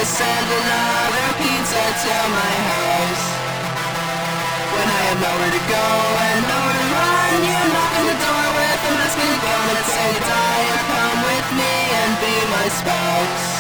send another pizza to my house. When I have nowhere to go and nowhere to run, you knock on the door with a mask and a gun and say, "Die or come with me and be my spouse."